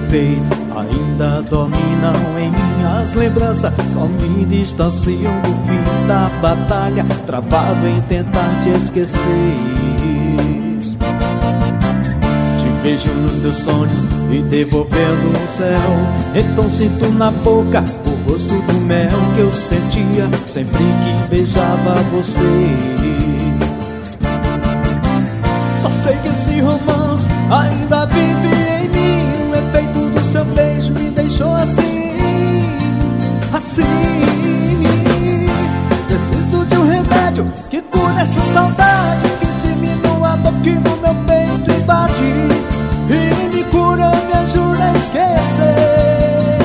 efeitos ainda dominam em minhas lembranças, só me distanciam do fim da batalha, travado em tentar te esquecer. Te vejo nos meus sonhos e devolvendo o céu, então sinto na boca o gosto do mel que eu sentia sempre que beijava você. Só sei que esse romance ainda vive em mim, o efeito do seu beijo me deixou assim, assim. Preciso de um remédio que cure essa saudade, que diminua a dor que no meu peito invade e me cura, me ajuda a esquecer.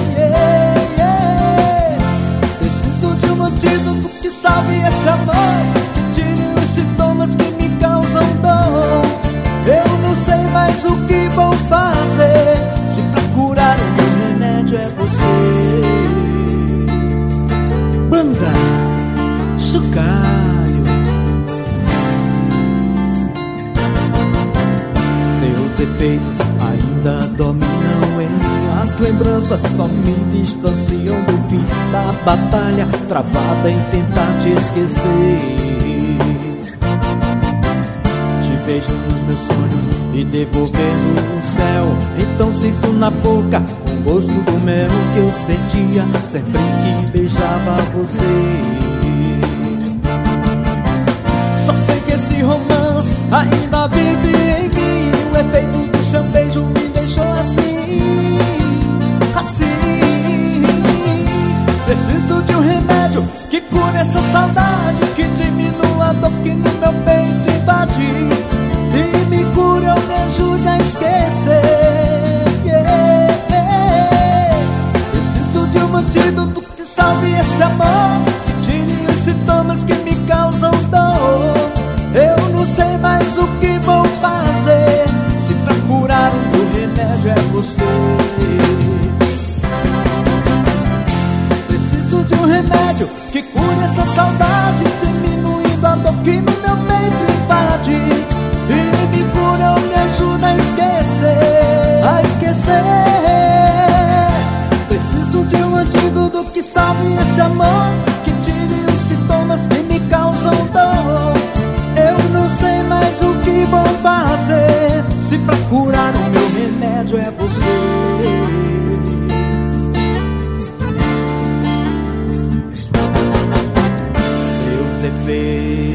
Preciso de um antídoto que salve esse amor, que tire os sintomas que me causam dor. Eu não sei mais o que vou fazer, se pra curar o meu remédio é você. Banda Chocalho. Seus efeitos ainda dominam em minhas lembranças, só me distanciam do fim da batalha, travada em tentar te esquecer. Vejo nos meus sonhos e devolvendo o céu, então sinto na boca o gosto do mel que eu sentia sempre que beijava você. Só sei que esse romance ainda vive em mim, o efeito do seu beijo me deixou assim, assim. Preciso de um remédio que cure essa saudade, que diminua a dor que no meu peito invade e me cura, me ajude a esquecer. Preciso de um antídoto que salve esse amor, que tire os sintomas que me causam dor. Eu não sei mais o que vou fazer, se pra curar o meu remédio é você. Preciso de um remédio que cure essa saudade, diminuindo a dor que no meu peito invade e me cura, me ajuda a esquecer, a esquecer. Preciso de um antídoto que salve esse amor, que tire os sintomas que me causam dor. Eu não sei mais o que vou fazer, se pra curar o meu remédio é você. Seus efeitos